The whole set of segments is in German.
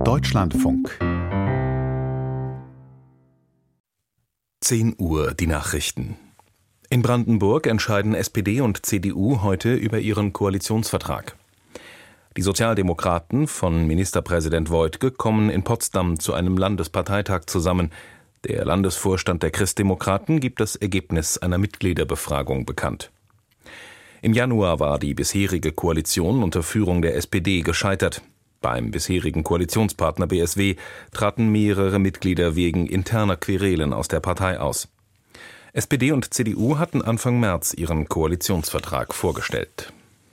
Deutschlandfunk. 10 Uhr, die Nachrichten. In Brandenburg entscheiden SPD und CDU heute über ihren Koalitionsvertrag. Die Sozialdemokraten von Ministerpräsident Woidke kommen in Potsdam zu einem Landesparteitag zusammen. Der Landesvorstand der Christdemokraten gibt das Ergebnis einer Mitgliederbefragung bekannt. Im Januar war die bisherige Koalition unter Führung der SPD gescheitert. Beim bisherigen Koalitionspartner BSW traten mehrere Mitglieder wegen interner Querelen aus der Partei aus. SPD und CDU hatten Anfang März ihren Koalitionsvertrag vorgestellt.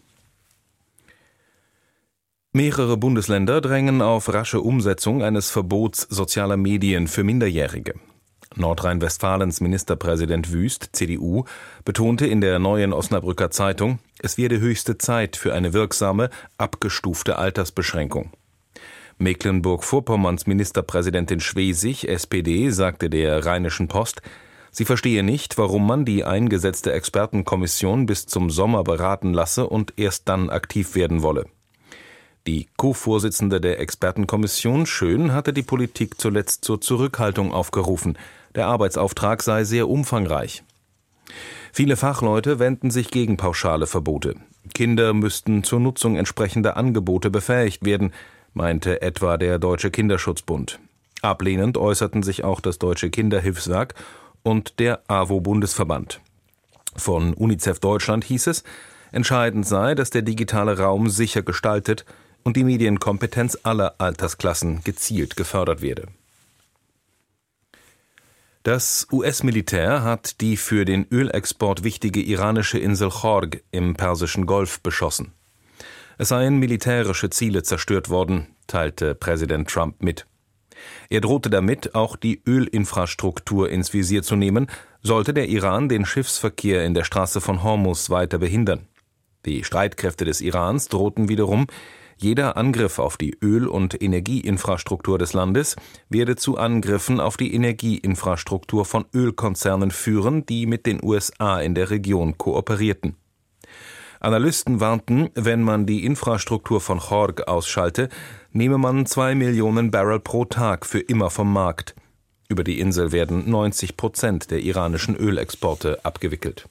Mehrere Bundesländer drängen auf rasche Umsetzung eines Verbots sozialer Medien für Minderjährige. Nordrhein-Westfalens Ministerpräsident Wüst, CDU, betonte in der Neuen Osnabrücker Zeitung, es werde höchste Zeit für eine wirksame, abgestufte Altersbeschränkung. Mecklenburg-Vorpommerns Ministerpräsidentin Schwesig, SPD, sagte der Rheinischen Post, sie verstehe nicht, warum man die eingesetzte Expertenkommission bis zum Sommer beraten lasse und erst dann aktiv werden wolle. Die Co-Vorsitzende der Expertenkommission, Schön, hatte die Politik zuletzt zur Zurückhaltung aufgerufen. Der Arbeitsauftrag sei sehr umfangreich. Viele Fachleute wenden sich gegen pauschale Verbote. Kinder müssten zur Nutzung entsprechender Angebote befähigt werden, meinte etwa der Deutsche Kinderschutzbund. Ablehnend äußerten sich auch das Deutsche Kinderhilfswerk und der AWO-Bundesverband. Von UNICEF Deutschland hieß es, entscheidend sei, dass der digitale Raum sicher gestaltet und die Medienkompetenz aller Altersklassen gezielt gefördert werde. Das US-Militär hat die für den Ölexport wichtige iranische Insel Chorg im Persischen Golf beschossen. Es seien militärische Ziele zerstört worden, teilte Präsident Trump mit. Er drohte damit, auch die Ölinfrastruktur ins Visier zu nehmen, sollte der Iran den Schiffsverkehr in der Straße von Hormuz weiter behindern. Die Streitkräfte des Irans drohten wiederum, jeder Angriff auf die Öl- und Energieinfrastruktur des Landes werde zu Angriffen auf die Energieinfrastruktur von Ölkonzernen führen, die mit den USA in der Region kooperierten. Analysten warnten, wenn man die Infrastruktur von Chorg ausschalte, nehme man 2 Millionen Barrel pro Tag für immer vom Markt. Über die Insel werden 90% der iranischen Ölexporte abgewickelt.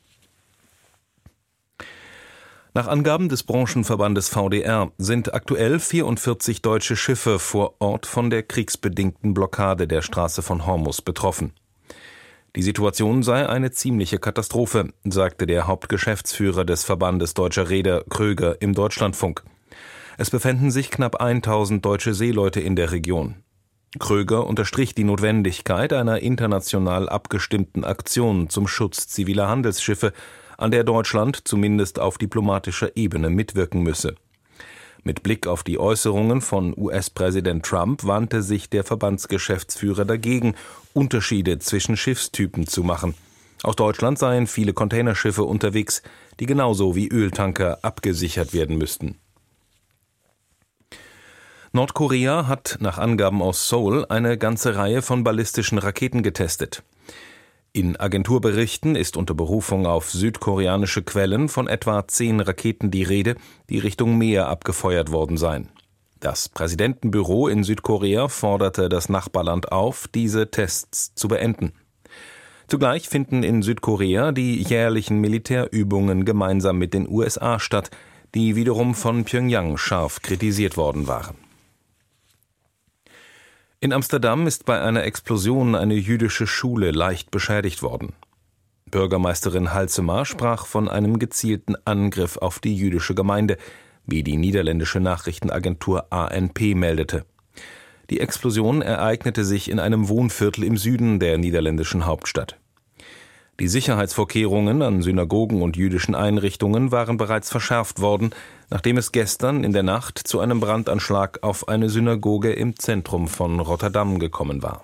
Nach Angaben des Branchenverbandes VDR sind aktuell 44 deutsche Schiffe vor Ort von der kriegsbedingten Blockade der Straße von Hormuz betroffen. Die Situation sei eine ziemliche Katastrophe, sagte der Hauptgeschäftsführer des Verbandes Deutscher Reeder Kröger im Deutschlandfunk. Es befänden sich knapp 1000 deutsche Seeleute in der Region. Kröger unterstrich die Notwendigkeit einer international abgestimmten Aktion zum Schutz ziviler Handelsschiffe, an der Deutschland zumindest auf diplomatischer Ebene mitwirken müsse. Mit Blick auf die Äußerungen von US-Präsident Trump wandte sich der Verbandsgeschäftsführer dagegen, Unterschiede zwischen Schiffstypen zu machen. Aus Deutschland seien viele Containerschiffe unterwegs, die genauso wie Öltanker abgesichert werden müssten. Nordkorea hat nach Angaben aus Seoul eine ganze Reihe von ballistischen Raketen getestet. In Agenturberichten ist unter Berufung auf südkoreanische Quellen von etwa 10 Raketen die Rede, die Richtung Meer abgefeuert worden seien. Das Präsidentenbüro in Südkorea forderte das Nachbarland auf, diese Tests zu beenden. Zugleich finden in Südkorea die jährlichen Militärübungen gemeinsam mit den USA statt, die wiederum von Pyongyang scharf kritisiert worden waren. In Amsterdam ist bei einer Explosion eine jüdische Schule leicht beschädigt worden. Bürgermeisterin Halsema sprach von einem gezielten Angriff auf die jüdische Gemeinde, wie die niederländische Nachrichtenagentur ANP meldete. Die Explosion ereignete sich in einem Wohnviertel im Süden der niederländischen Hauptstadt. Die Sicherheitsvorkehrungen an Synagogen und jüdischen Einrichtungen waren bereits verschärft worden, nachdem es gestern in der Nacht zu einem Brandanschlag auf eine Synagoge im Zentrum von Rotterdam gekommen war.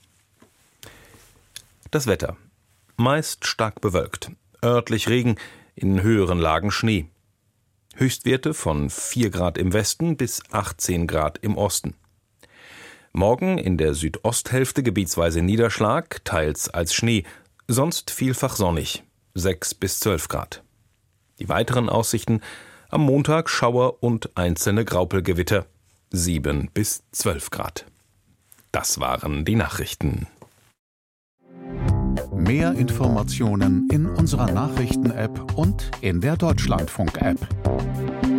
Das Wetter. Meist stark bewölkt, örtlich Regen, in höheren Lagen Schnee. Höchstwerte von 4 Grad im Westen bis 18 Grad im Osten. Morgen in der Südosthälfte gebietsweise Niederschlag, teils als Schnee, sonst vielfach sonnig, 6 bis 12 Grad. Die weiteren Aussichten: am Montag Schauer und einzelne Graupelgewitter. 7 bis 12 Grad. Das waren die Nachrichten. Mehr Informationen in unserer Nachrichten-App und in der Deutschlandfunk-App.